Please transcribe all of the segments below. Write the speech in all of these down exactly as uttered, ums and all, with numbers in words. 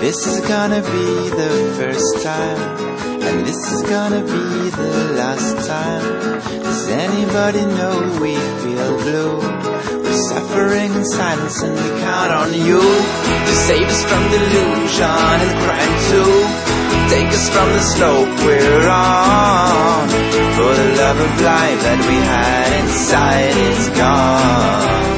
This is gonna be the first time, and this is gonna be the last time. Does anybody know we feel blue? We're suffering in silence and we count on you to save us from delusion and crime too. Take us from the slope we're on, for the love of life that we had inside is gone.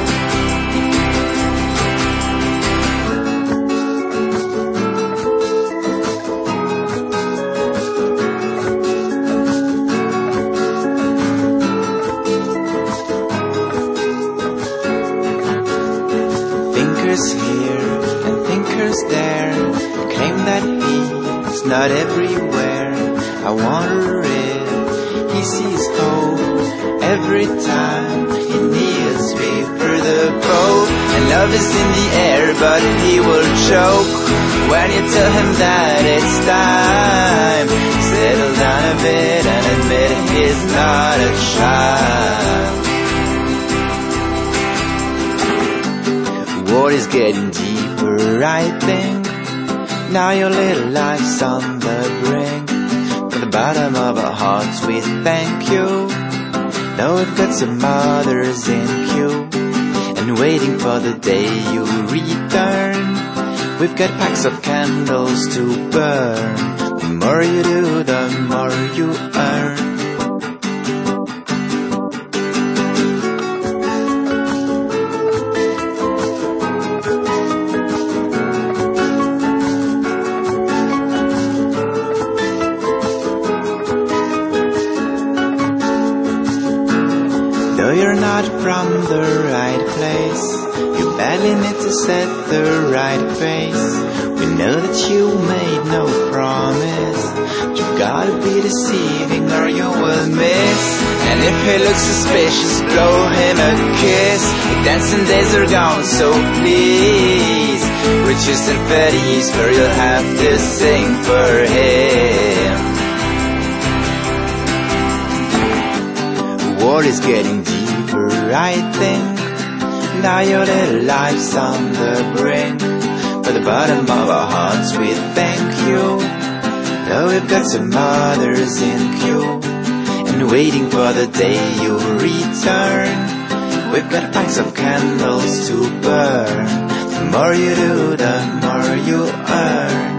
Thinkers here and thinkers there claim that he's not everywhere. I wonder if he sees hope every time he kneels before the Pope. And love is in the air, but he will choke when you tell him that it's time. Settle down a bit and admit he's not a child. War is getting deeper, I think. Now your little life's on the brink. From the bottom of our hearts we thank you. Now we've got some others in queue, and waiting for the day you return. We've got packs of candles to burn. The more you do, the more you earn. Though you're not from the right place, you badly need to set the right pace. We know that you made no promise, but you gotta be deceiving or you will miss. And if he looks suspicious, blow him a kiss. The dancing days are gone, so please riches and fetties, for you'll have to sing for him. War is getting deeper, I think. Now your little life's on the brink. For the bottom of our hearts we thank you. Though we've got some others in queue, and waiting for the day you return. We've got packs of candles to burn. The more you do, the more you earn.